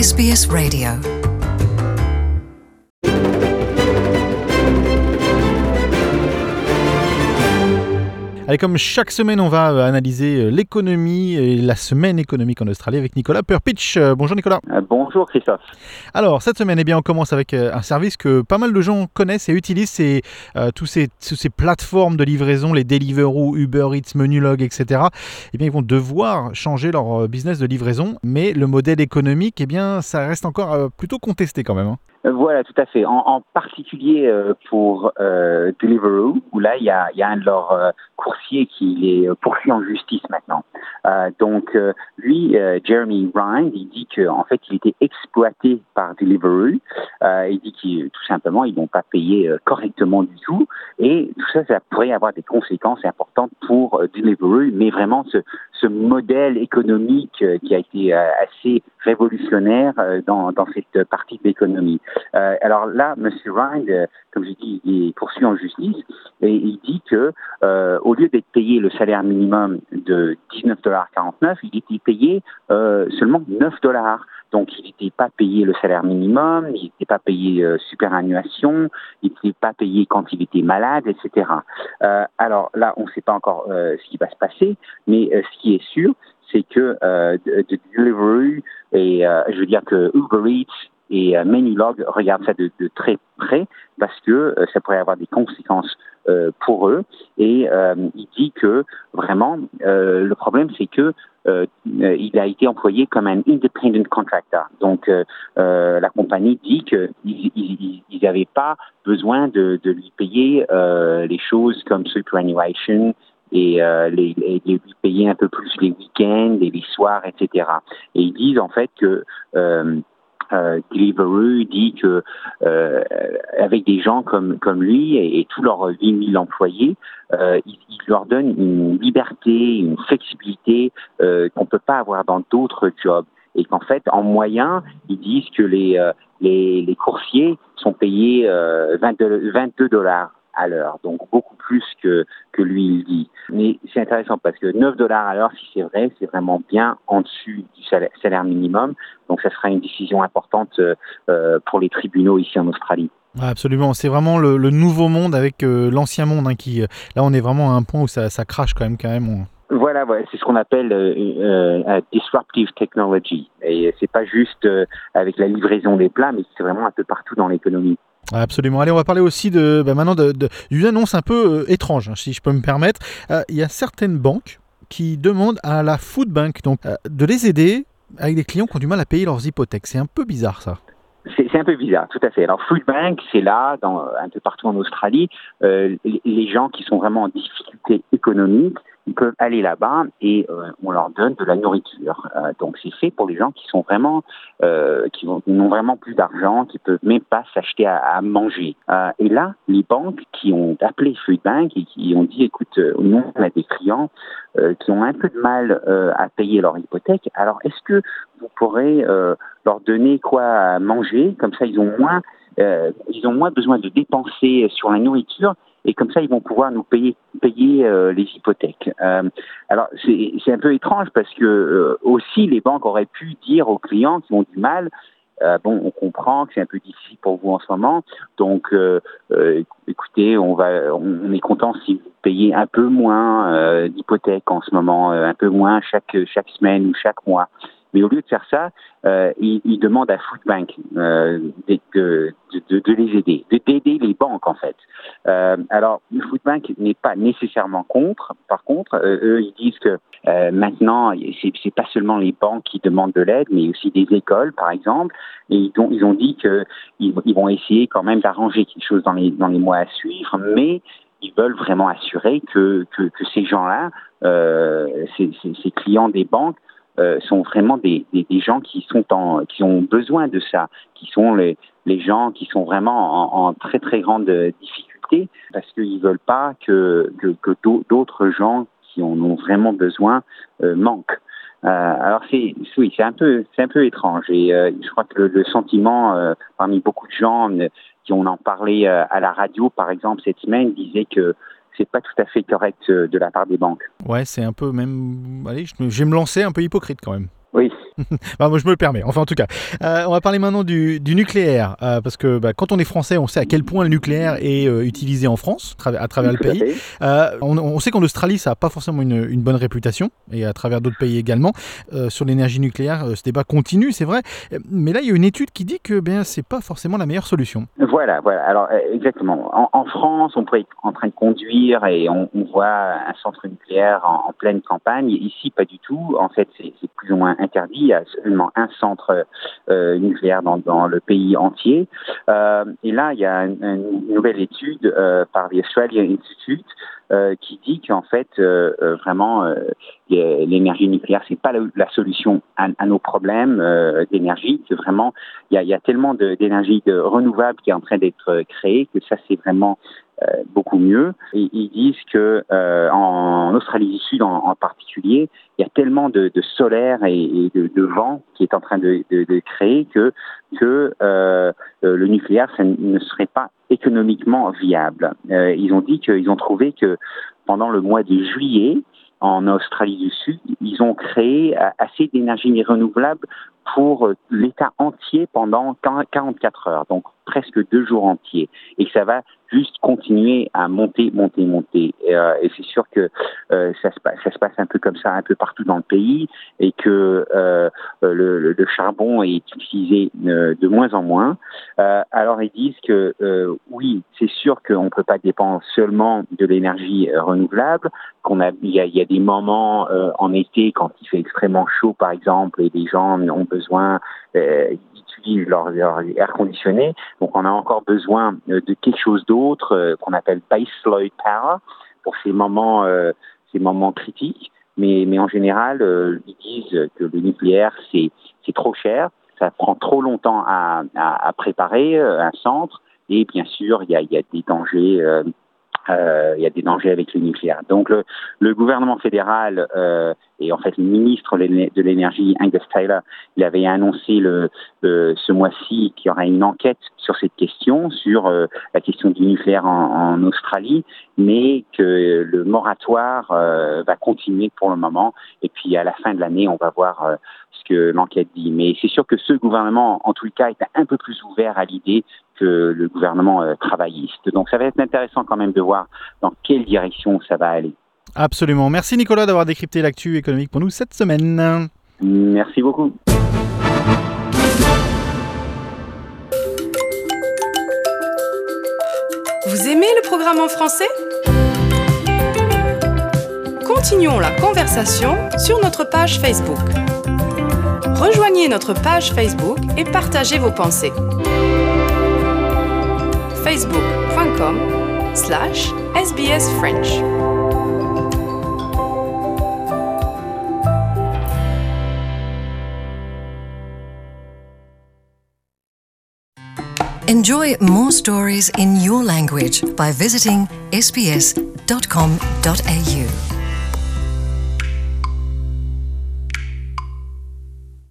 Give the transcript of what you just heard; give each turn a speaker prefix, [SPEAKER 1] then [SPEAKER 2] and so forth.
[SPEAKER 1] SBS Radio.
[SPEAKER 2] Allez, comme chaque semaine, on va analyser l'économie et la semaine économique en Australie avec Nicolas Perpich. Bonjour Nicolas.
[SPEAKER 3] Bonjour Christophe.
[SPEAKER 2] Alors, cette semaine, on commence avec un service que pas mal de gens connaissent et utilisent. C'est tous ces plateformes de livraison, les Deliveroo, Uber Eats, Menulog, etc. Ils vont devoir changer leur business de livraison, mais le modèle économique, ça reste encore plutôt contesté quand même.
[SPEAKER 3] Voilà, tout à fait. En particulier pour Deliveroo, où là, il y a un de leurs coursiers qui les poursuit en justice maintenant. Donc, lui, Jeremy Ryan, il dit qu'en fait, il était exploité par Deliveroo. Il dit qu'ils tout simplement, ils n'ont pas payé correctement du tout. Et tout ça, ça pourrait avoir des conséquences importantes pour Deliveroo, mais vraiment ce modèle économique qui a été assez révolutionnaire dans cette partie de l'économie. Alors là, M. Ryan, comme je dis, il est poursuivi en justice et il dit que au lieu d'être payé le salaire minimum de $19,49, il était payé seulement $9. Donc, il n'était pas payé le salaire minimum, il n'était pas payé superannuation, il n'était pas payé quand il était malade, etc. Alors là, on ne sait pas encore ce qui va se passer, mais ce qui est sûr, c'est que Deliveroo et je veux dire que Uber Eats et Menulog regardent ça de très près parce que ça pourrait avoir des conséquences pour eux. Et il dit que vraiment, le problème, c'est que il a été employé comme un independent contractor. Donc, la compagnie dit qu'ils n'avaient pas besoin de lui payer les choses comme superannuation et lui payer un peu plus les week-ends et les soirs, etc. Et ils disent en fait que Deliveroo dit que avec des gens comme lui et tous leurs 8 000 employés, il leur donne une liberté, une flexibilité qu'on ne peut pas avoir dans d'autres jobs. Et qu'en fait, en moyen, ils disent que les coursiers sont payés $22 à l'heure, donc beaucoup plus que lui il dit. Mais c'est intéressant parce que $9 à l'heure, si c'est vrai, c'est vraiment bien en dessus du salaire minimum. Donc ça sera une décision importante pour les tribunaux ici en Australie.
[SPEAKER 2] Absolument, c'est vraiment le nouveau monde avec l'ancien monde qui, là on est vraiment à un point où ça crache quand même.
[SPEAKER 3] Voilà, c'est ce qu'on appelle disruptive technology. Et c'est pas juste avec la livraison des plats, mais c'est vraiment un peu partout dans l'économie.
[SPEAKER 2] Absolument. Allez, on va parler aussi maintenant d'une annonce un peu étrange, si je peux me permettre. Il y a certaines banques qui demandent à la Food Bank de les aider avec des clients qui ont du mal à payer leurs hypothèques. C'est un peu bizarre, ça.
[SPEAKER 3] C'est un peu bizarre, tout à fait. Alors, Food Bank, c'est là, un peu partout en Australie, les gens qui sont vraiment en difficulté économique, ils peuvent aller là-bas et on leur donne de la nourriture. Donc, c'est fait pour les gens qui sont vraiment, qui n'ont vraiment plus d'argent, qui peuvent même pas s'acheter à manger. Et là, les banques qui ont appelé Food Bank et qui ont dit, écoute, nous, on a des clients qui ont un peu de mal à payer leur hypothèque. Alors, est-ce que vous pourrez leur donner quoi à manger? Comme ça, ils ont moins besoin de dépenser sur la nourriture. Et comme ça, ils vont pouvoir nous payer les hypothèques. Alors, c'est un peu étrange parce que aussi, les banques auraient pu dire aux clients qui ont du mal, on comprend que c'est un peu difficile pour vous en ce moment, donc écoutez, on est content si vous payez un peu moins d'hypothèques en ce moment, un peu moins chaque semaine ou chaque mois. Mais au lieu de faire ça, ils demandent à Food Bank de les aider, d'aider les banques en fait. Alors, Food Bank n'est pas nécessairement contre. Par contre, eux, ils disent que maintenant, c'est pas seulement les banques qui demandent de l'aide, mais aussi des écoles, par exemple. Et ils ont dit qu'ils vont essayer quand même d'arranger quelque chose dans les mois à suivre, mais ils veulent vraiment assurer que ces gens-là, ces clients des banques, sont vraiment des gens qui ont besoin de ça, qui sont les gens qui sont vraiment en très très grande difficulté parce qu'ils veulent pas que d'autres gens qui en ont vraiment besoin manquent. Alors c'est un peu étrange et je crois que le sentiment parmi beaucoup de gens qui ont en parlé à la radio par exemple cette semaine disait que c'est pas tout à fait correct de la part des banques.
[SPEAKER 2] Ouais, c'est un peu même... Allez, je vais me lancer un peu hypocrite quand même.
[SPEAKER 3] Oui.
[SPEAKER 2] Moi, je me le permets. Enfin, en tout cas, on va parler maintenant du nucléaire, parce que quand on est français, on sait à quel point le nucléaire est utilisé en France, à travers le pays. On sait qu'en Australie, ça n'a pas forcément une bonne réputation, et à travers d'autres pays également. Sur l'énergie nucléaire, ce débat continue, c'est vrai. Mais là, il y a une étude qui dit que c'est pas forcément la meilleure solution.
[SPEAKER 3] Voilà. Alors, exactement. En France, on peut être en train de conduire et on voit un centre nucléaire en pleine campagne. Ici, pas du tout. En fait, c'est plus ou moins interdit. Il y a seulement un centre nucléaire dans le pays entier. Et là, il y a une nouvelle étude par the Australian Institute qui dit qu'en fait, vraiment, l'énergie nucléaire, c'est pas la solution à nos problèmes d'énergie. Que vraiment, il y a tellement d'énergie renouvelable qui est en train d'être créée que ça, c'est vraiment beaucoup mieux. Et ils disent que en Australie du Sud en particulier, il y a tellement de solaire et de vent qui est en train de créer que le nucléaire, ça ne serait pas économiquement viable. Ils ont dit qu'ils ont trouvé que pendant le mois de juillet, en Australie du Sud, ils ont créé assez d'énergie renouvelable pour l'État entier pendant 44 heures, donc presque 2 jours entiers, et que ça va juste continuer à monter. Et c'est sûr que ça se passe un peu comme ça, un peu partout dans le pays, et que le charbon est utilisé de moins en moins. Alors ils disent que oui, c'est sûr qu'on ne peut pas dépendre seulement de l'énergie renouvelable, il y a des moments en été quand il fait extrêmement chaud, par exemple, et les gens ont besoin d'utiliser leur air conditionné. Donc on a encore besoin de quelque chose d'autre qu'on appelle baseload power pour ces moments critiques. Mais en général, ils disent que le nucléaire c'est trop cher, ça prend trop longtemps à préparer un centre, et bien sûr il y a des dangers. Il y a des dangers avec le nucléaire. Donc le gouvernement fédéral et en fait le ministre de l'énergie, Angus Taylor, il avait annoncé ce mois-ci qu'il y aurait une enquête sur cette question, sur la question du nucléaire en Australie, mais que le moratoire va continuer pour le moment. Et puis à la fin de l'année, on va voir ce que l'enquête dit. Mais c'est sûr que ce gouvernement, en tout cas, est un peu plus ouvert à l'idée que le gouvernement travailliste. Donc ça va être intéressant quand même de voir dans quelle direction ça va aller.
[SPEAKER 2] Absolument. Merci Nicolas d'avoir décrypté l'actu économique pour nous cette semaine.
[SPEAKER 3] Merci beaucoup.
[SPEAKER 1] Vous aimez le programme en français ? Continuons la conversation sur notre page Facebook. Rejoignez notre page Facebook et partagez vos pensées. facebook.com/SBS French.
[SPEAKER 4] Enjoy more stories in your language by visiting sbs.com.au.